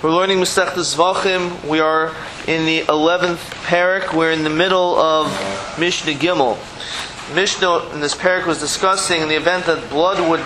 We're learning Masechtas Zvachim. We are in the 11th parak. We're in the middle of Mishnah Gimel. Mishnah in this parak was discussing in the event that blood would,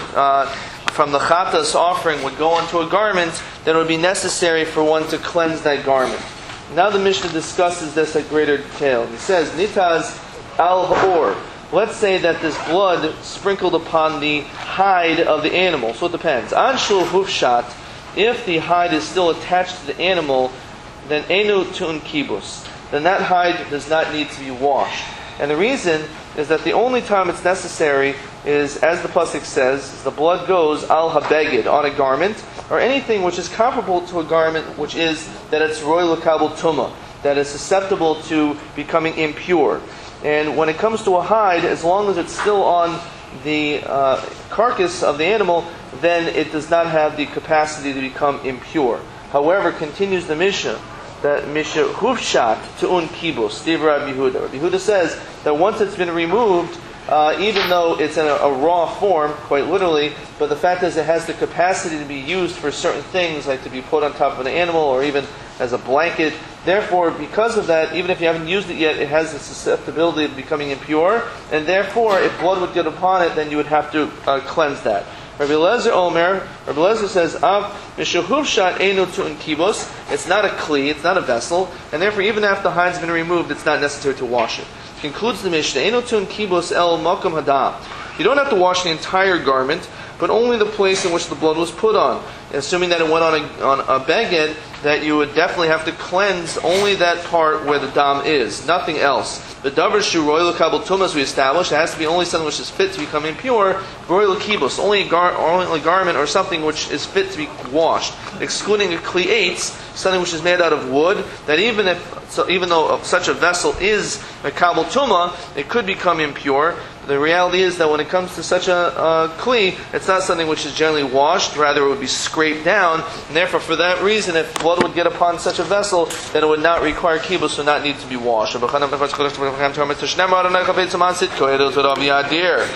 from the Chatas offering would go onto a garment, then it would be necessary for one to cleanse that garment. Now the Mishnah discusses this at greater detail. He says, Nitaz al ha'or. Let's say that this blood sprinkled upon the hide of the animal. So it depends. Anshul hufshat. If the hide is still attached to the animal, then enu tun kibus. Then that hide does not need to be washed. And the reason is that the only time it's necessary is, as the pasuk says, the blood goes al habeged, on a garment, or anything which is comparable to a garment, which is that it's roy l'kabel tuma, that is susceptible to becoming impure. And when it comes to a hide, as long as it's still on the carcass of the animal, then it does not have the capacity to become impure. However, continues the Mishnah, that Mishnah hufshat tu'un kibus, Steve Rabbi Yehuda. Rabbi Yehuda says that once it's been removed, even though it's in a raw form, quite literally, but the fact is it has the capacity to be used for certain things, like to be put on top of an animal or even as a blanket. Therefore, because of that, even if you haven't used it yet, it has the susceptibility of becoming impure, and therefore, if blood would get upon it, then you would have to cleanse that. Rabbi Eliezer Omer, Rabbi Eliezer says, Mishahuvshat einu tu'un kibos. It's not a kli, it's not a vessel, and therefore, even after the hide's been removed, it's not necessary to wash it. Concludes the Mishnah, einu tu'un kibos el makom hadam. You don't have to wash the entire garment, but only the place in which the blood was put on. Assuming that it went on a beged, that you would definitely have to cleanse only that part where the dam is, nothing else. The davar shu roy l'kabel tumah, as we established, it has to be only something which is fit to become impure. Roy l'kibos, only a garment or something which is fit to be washed, excluding a kli eitz, something which is made out of wood. That even though such a vessel is a kabel tumah, it could become impure. The reality is that when it comes to such a kli, it's not something which is generally washed, rather it would be scraped down, and therefore for that reason, if blood would get upon such a vessel, then it would not require kibus, would not need to be washed.